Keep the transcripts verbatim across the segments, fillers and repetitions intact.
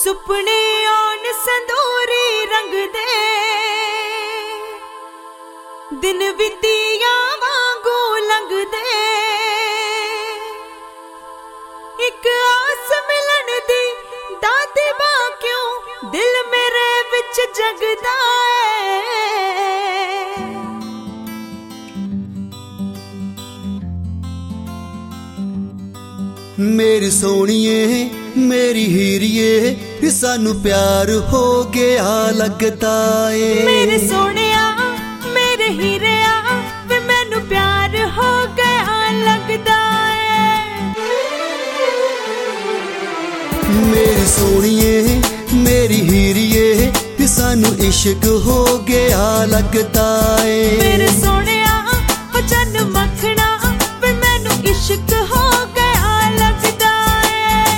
सुपने आन संदूरी रंग दे दिन वितिया वांगू लंघ दे एक आस मिलन दी दादी बा क्यों दिल मेरे विच जगदा है। मेरी सोनिए मेरी हीरिए सानू प्यार हो गया लगता है। मेरे सोनिया मेरे हीरिया वे मैनू प्यार हो गया लगता है। मेरी सोनिए मेरी हीरिए सानू इश्क हो गया लगता है। मेरे सोनिया हो चन मखना वे मैनू इश्क हो गया लगता है।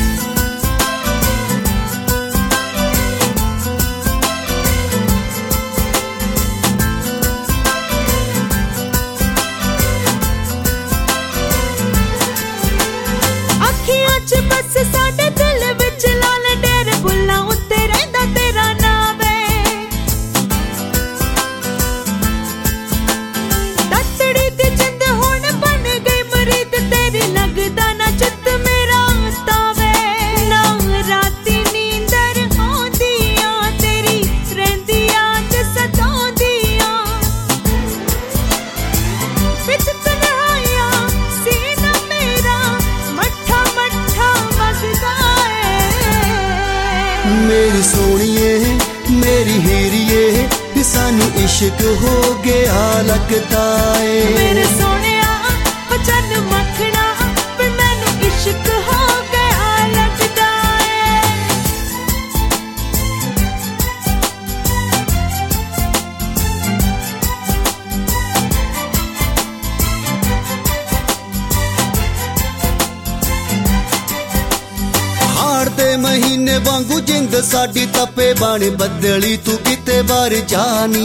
अखियां च बस साडे दिल विच लाल डेर बुल्ला उत्ते रहिंदा तेरा नाम है। ततड़ी दी जिंद हुण बन गई मरीद तेरी लगदा ना चित मेरा तावे ना राती नींदर आंदियां तेरी रहिंदियां ते सताउंदियां विच तन्हाइयां सीना मेरा मट्ठा मट्ठा वगदा है। मेरी सोनिए मेरी हीरिए सानू इश्क हो गया लगता है। मेरे सोनिया हो चन मखना वे मैनू इश्क हो गया लगता है। हाड़ दे महीने वांगू जिंद साडी तपे बन बदली तू किते बार जानी।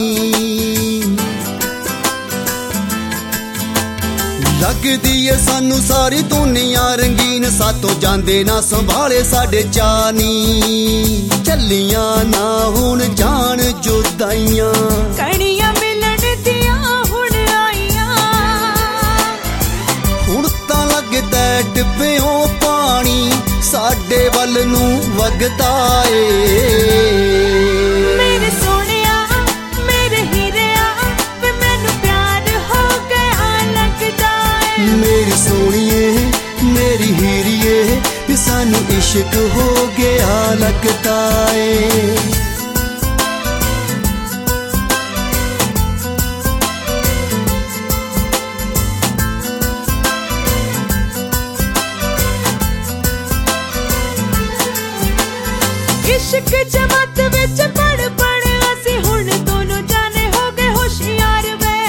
लगदी है सानू सारी दुनिया रंगीन सातों जांदे ना संभाले साडे चानी। चलियां ना हुण जान जुदाइयां कणियां मिलन दियां हुण आईयां हुण तां लगदा डिब्बेओं पानी साडे वल नूं वगदा ए। मेरे सोनिया मेरे हीरिया वे मैनू प्यार हो गया लगता है। मेरी सोनिए मेरी हीरिए सानू इश्क हो गया लगता है। इश्क जमात विच पढ़ पढ़ असी हुण दोनों जाने हो गए होशियार वे।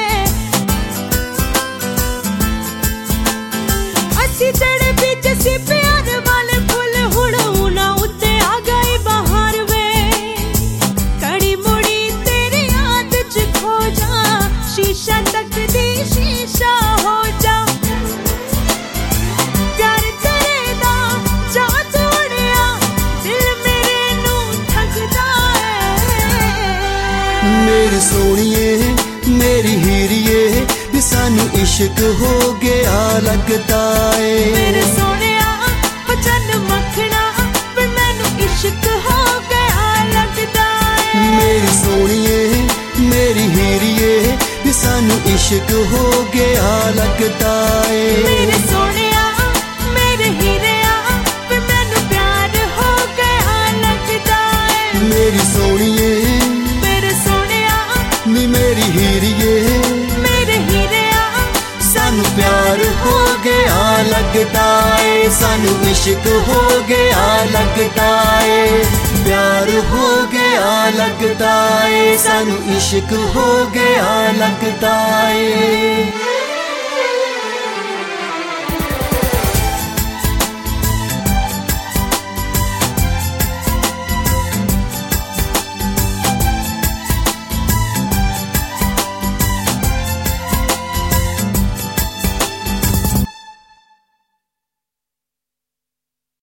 असी जड़े बीच सी प्यार वाले फुल हुण उना उत्ते आ गई बहार वे। कड़ी मुड़ी तेरी याद च खो जा शीशा तक दी शीशा हो जा। प्यार तेरे दा जादू उड़िया दिल मेरे नू ठगदा है। मेरी सोनिए मेरी हीरिए सानू इश्क हो गया लगता है। मेरे सोनिया हो चन मखना वे मैनू इश्क हो गया लगता है। मेरी सोनिए मेरी हीरिए सानू इश्क हो गया लगता है। मेरे सोनिया मेरे हीरिया वे मैनू प्यार हो गया लगता है। मेरी सोनिए मेरे सोनिया नी मेरी हीरिए मेरे हीरिया सानू प्यार हो गया लगता है। सानू इश्क हो गया लगता है। प्यार हो गया लगता है सानू इश्क हो गया लगता है।